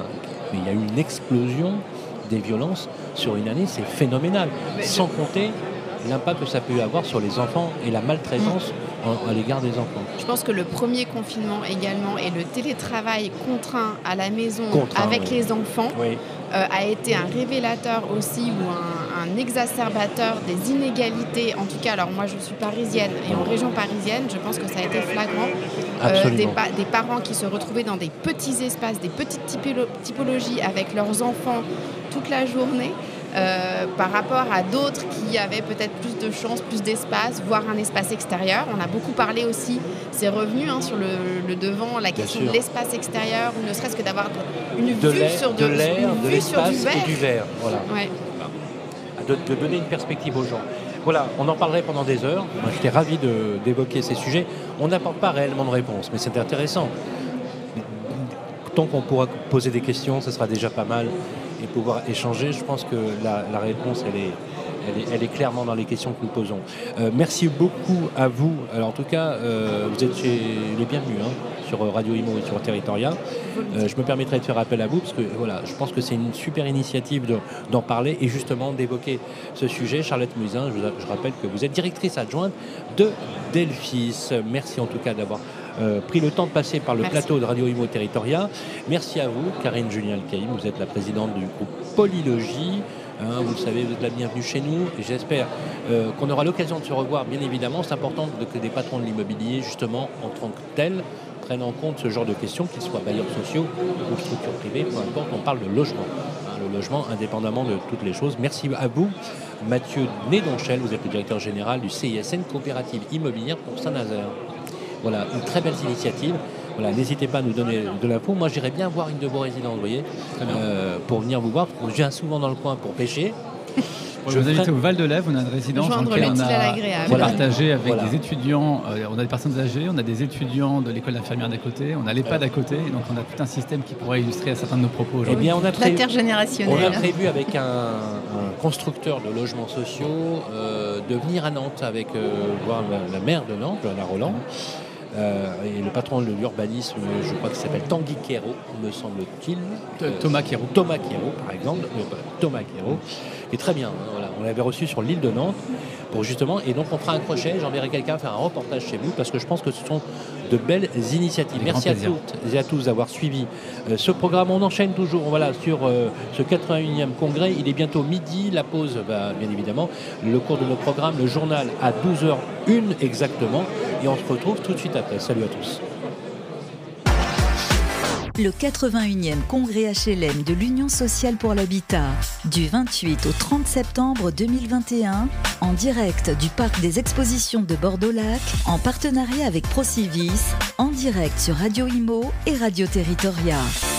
mais il y a eu une explosion des violences sur une année, c'est phénoménal. Sans compter l'impact que ça peut avoir sur les enfants et la maltraitance à l'égard des enfants. Je pense que le premier confinement également et le télétravail contraint à la maison avec les enfants a été un révélateur aussi ou un exacerbateur des inégalités. En tout cas, alors moi je suis parisienne et en région parisienne, je pense que ça a été flagrant. Des parents qui se retrouvaient dans des petits espaces, des petites typologies avec leurs enfants toute la journée. Par rapport à d'autres qui avaient peut-être plus de chance, plus d'espace, voire un espace extérieur. On a beaucoup parlé aussi, c'est revenu sur le devant, la question de l'espace extérieur, ou ne serait-ce que d'avoir une vue sur de l'air, de l'espace et du verre. Voilà. Ouais. De donner une perspective aux gens. Voilà, on en parlerait pendant des heures. Moi, j'étais ravi d'évoquer ces sujets. On n'apporte pas réellement de réponses, mais c'est intéressant. Tant qu'on pourra poser des questions, ce sera déjà pas mal. Et pouvoir échanger, je pense que la réponse, elle est clairement dans les questions que nous posons. Merci beaucoup à vous. Alors, en tout cas, vous êtes les bienvenus sur Radio Imo et sur Territoria. Je me permettrai de faire appel à vous parce que voilà, je pense que c'est une super initiative d'en parler et justement d'évoquer ce sujet. Charlotte Musin, je rappelle que vous êtes directrice adjointe de Delphis. Merci en tout cas d'avoir pris le temps de passer par le plateau de Radio Imo Territoria. Merci à vous, Karine Julien-Alcaïm, vous êtes la présidente du groupe Polylogie. Vous le savez, vous êtes la bienvenue chez nous et j'espère qu'on aura l'occasion de se revoir, bien évidemment. C'est important que des patrons de l'immobilier, justement, en tant que tels, prennent en compte ce genre de questions, qu'ils soient bailleurs sociaux ou structures privées, peu importe, on parle de logement. Le logement, indépendamment de toutes les choses. Merci à vous, Mathieu Nédonchel, vous êtes le directeur général du CISN, Coopérative Immobilière pour Saint-Nazaire. Voilà, une très belle initiative. Voilà, n'hésitez pas à nous donner de l'info. Moi, j'irais bien voir une de vos résidences, vous voyez, pour venir vous voir. Je viens souvent dans le coin pour pêcher. Je vous invite au Val-de-Lève, on a une résidence dans laquelle on a partagé avec des étudiants, on a des personnes âgées, on a des étudiants de l'école d'infirmière d'à côté, on a l'EHPAD à côté, donc on a tout un système qui pourrait illustrer certains de nos propos aujourd'hui. Eh bien, l'intergénérationnel. On a prévu avec un constructeur de logements sociaux de venir à Nantes avec voir la maire de Nantes, Johanna Roland. Et le patron de l'urbanisme, je crois qu'il s'appelle Tanguy Quérault, me semble-t-il. Thomas Quérault. Thomas Quérault, par exemple. Thomas Quérault. Et très bien, voilà. On l'avait reçu sur l'île de Nantes pour justement, et donc on fera un crochet, j'enverrai quelqu'un faire un reportage chez vous parce que je pense que ce sont de belles initiatives. Merci à toutes et à tous d'avoir suivi ce programme. On enchaîne toujours sur ce 81e congrès. Il est bientôt midi, la pause, bien évidemment, le cours de nos programmes, le journal à 12h01 exactement, et on se retrouve tout de suite après. Salut à tous. Le 81e congrès HLM de l'Union sociale pour l'habitat, du 28 au 30 septembre 2021, en direct du parc des expositions de Bordeaux-Lac, en partenariat avec Procivis, en direct sur Radio Imo et Radio Territoria.